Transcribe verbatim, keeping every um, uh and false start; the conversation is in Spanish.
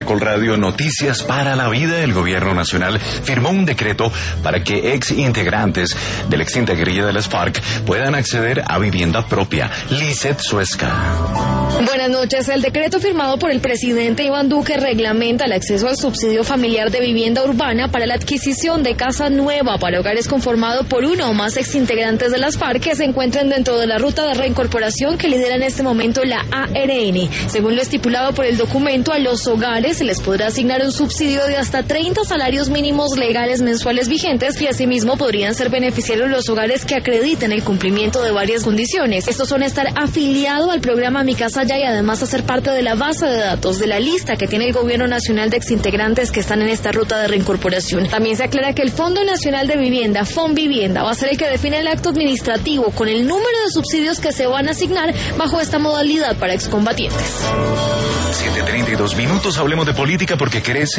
Colradio, noticias para la vida. El gobierno nacional firmó un decreto para que ex integrantes de la extinta guerrilla de las FARC puedan acceder a vivienda propia. Lizeth Suesca. Buenas noches. El decreto firmado por el presidente Iván Duque reglamenta el acceso al subsidio familiar de vivienda urbana para la adquisición de casa nueva para hogares conformados por uno o más exintegrantes de las FARC que se encuentren dentro de la ruta de reincorporación que lidera en este momento la A R N. Según lo estipulado por el documento, a los hogares se les podrá asignar un subsidio de hasta treinta salarios mínimos legales mensuales vigentes y asimismo podrían ser beneficiarios los hogares que acrediten el cumplimiento de varias condiciones. Estos son estar afiliado al programa Mi Casa Ya y además hacer parte de la base de datos de la lista que tiene el Gobierno Nacional de exintegrantes que están en esta ruta de reincorporación. También se aclara que el Fondo Nacional de Vivienda, FONVivienda, va a ser el que define el acto administrativo con el número de subsidios que se van a asignar bajo esta modalidad para excombatientes. siete treinta y dos minutos, hablemos de política porque crece